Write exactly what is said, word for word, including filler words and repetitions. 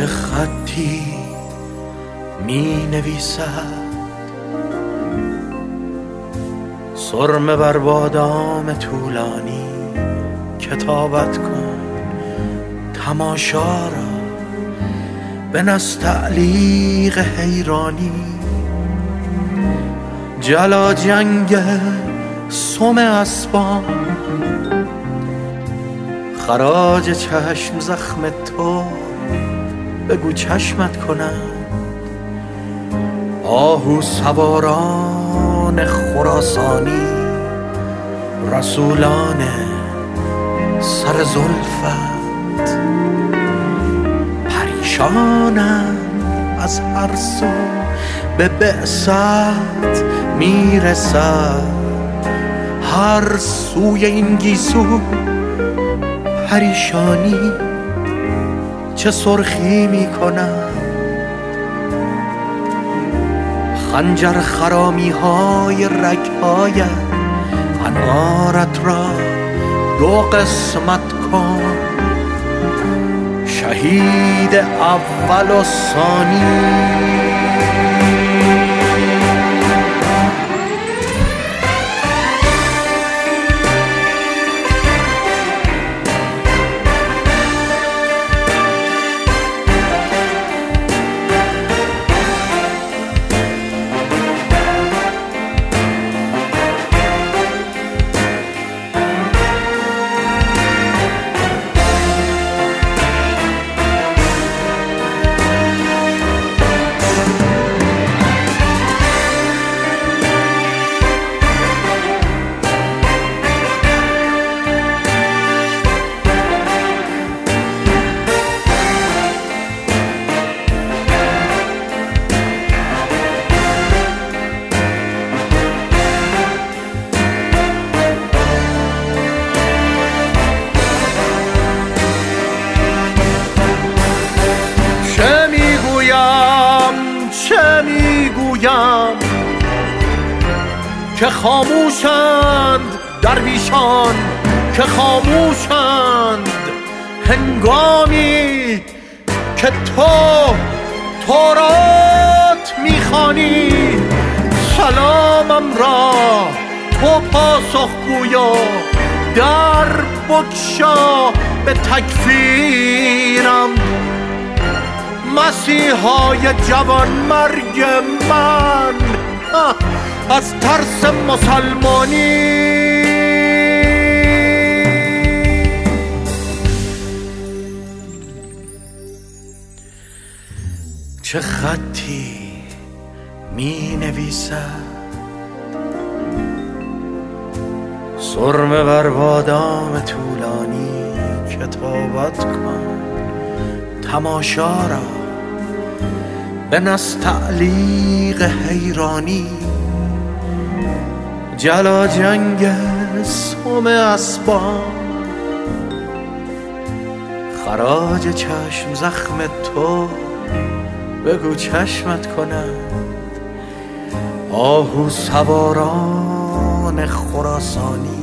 چه خطی می نویسد سرمه بر بادام طولانی، کتابت کن تماشا را به نستعلیق حیرانی. جلا جنگ سم اسبان، خراج چشم زخم تو بگو چشمت کنند. آهو سواران خراسانی، رسولان سر زلفت پریشانند از هر سو به بعثت میرسد. هر سوی این گیسو پریشانی چه سرخی میکنند. خنجر خرامی های رگ‌هایت انارت را دو قسمت کن. شهید اول و ثانی. چه میگویم که خاموشند درویشان، که خاموشند هنگامی که تو تورات میخوانی. سلامم را تو پاسخگویا، در بگشا به تکفیرم. مسیحای جوان مرگ من از ترس مسلمانی. چه خطی می نویسد سرمه بر بادام طولانی، کتابت کن تماشا را به نستعلیق حیرانی. جلا جنگ سم اسبان، خراج چشم زخم تو بگو چشمت کنند. آهو سواران خراسانی،